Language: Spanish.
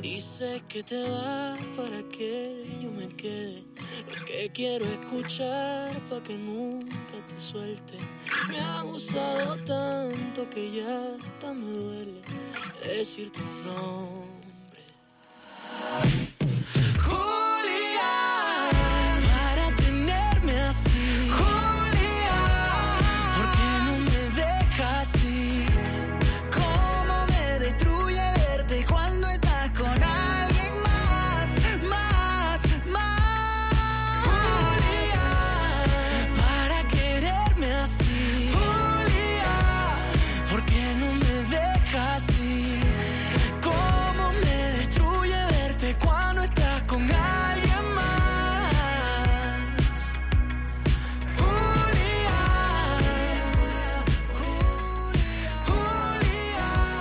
Dices que te vas para que yo me quede. Lo que quiero escuchar para que nunca te suelte. Me ha gustado tanto que ya hasta me duele decirte no.